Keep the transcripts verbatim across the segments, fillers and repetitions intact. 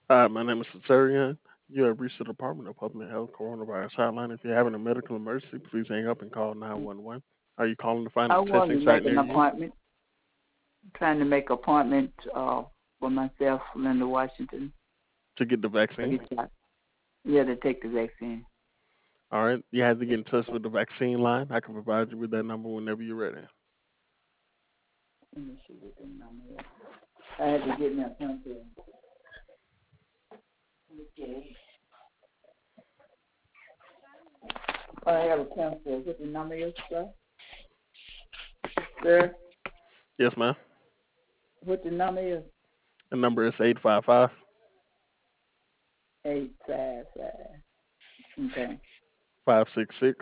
Hi, my name is Cesarian. You have reached the Department of Public Health Coronavirus Hotline. If you're having a medical emergency, please hang up and call nine one one. Are you calling to find I a wanted testing to site make near an you appointment, trying to make appointment uh, for myself, Linda Washington, to get the to vaccine? get shot. Yeah, to take the vaccine. All right. You have to get in touch with the vaccine line. I can provide you with that number whenever you're ready. Let me see what the number is. I had to get my appointment. Okay. I have a pencil. What the number is, sir? Sir, Yes, ma'am. what the number is? The number is eight five five, Eight five five. Okay. five six six,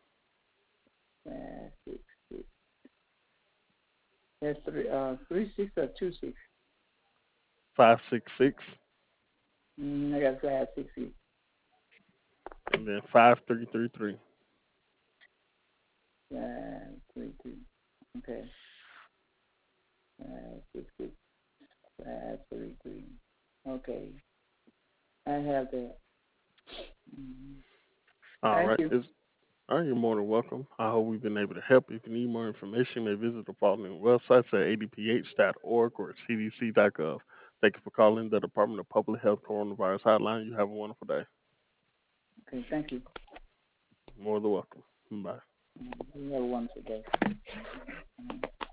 Five six six. That's three. Uh, three six or two six. five six six, Mm, I got five six six. and then five three three three. Five three two. Okay. Five six six. Five three three. Okay. I have that. Mm-hmm. All Thank right. you. Is All right, you're more than welcome. I hope we've been able to help. If you need more information, you may visit the following websites at a d p h dot org or c d c dot gov. Thank you for calling the Department of Public Health Coronavirus Hotline. You have a wonderful day. Okay. Thank you. More than welcome. Bye. Mm-hmm. You have a wonderful day. Mm-hmm.